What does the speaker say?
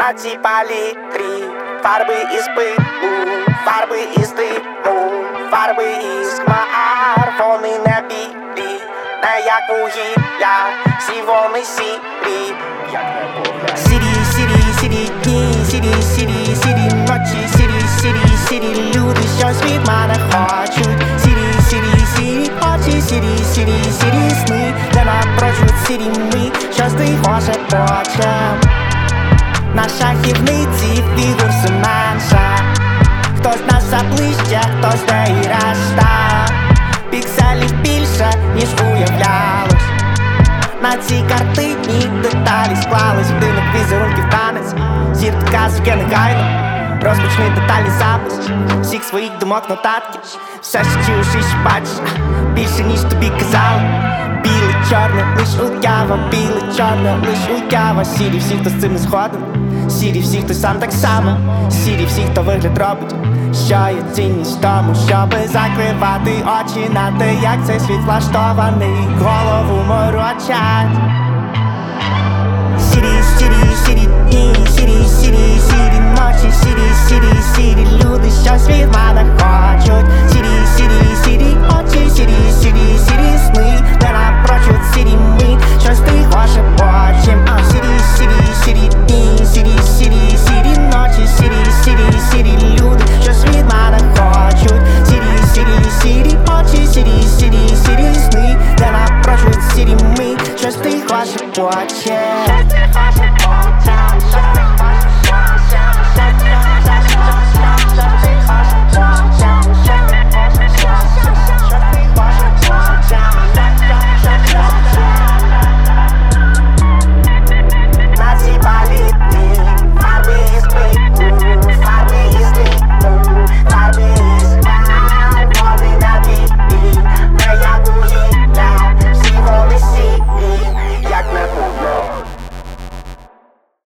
на цій палітрі. Фарби із пилу, фарби із диму, фарби із хмар, вони не білі, не як вугілля, всі вони сірі. Сірі дні, сірі ночі, сірі люди, щось від мене хочуть. Сірі очі, сірі сни, де напрочуд сірі ми, щось ти хоче почем. На шахівниці фігур все менше, хтось нас ближче, хтось де і решта. Пікселів більше, ніж уявлялось. На цій картині деталі склались, будинок візерунків танець. Зірки казки негайно, розпочни детальний запис всіх своїх думок, нотатки. Все, що чуєш і що бачиш, більше ніж тобі казали. Біле, чорне, лиш уява, біле, чорне, лиш уява. Сірі всі, хто з цим не згоден, сірі всі, хто сам так само, сірі всі, хто вигляд робить. Що є цінність в тому, щоби закривати очі на те, як цей світ влаштований, голову морочать. Сірі дні, сірі ночі, сірі люди, щось від мене хочуть. Сірі очі, сірі сни, де напрочуд сірі ми, щось ти хоче почим. Сірі дні, сірі ночі, сірі люди, щось від мене хочуть. Сірі очі, сірі сни, де напрочуд сірі ми, щось ти хоче почим.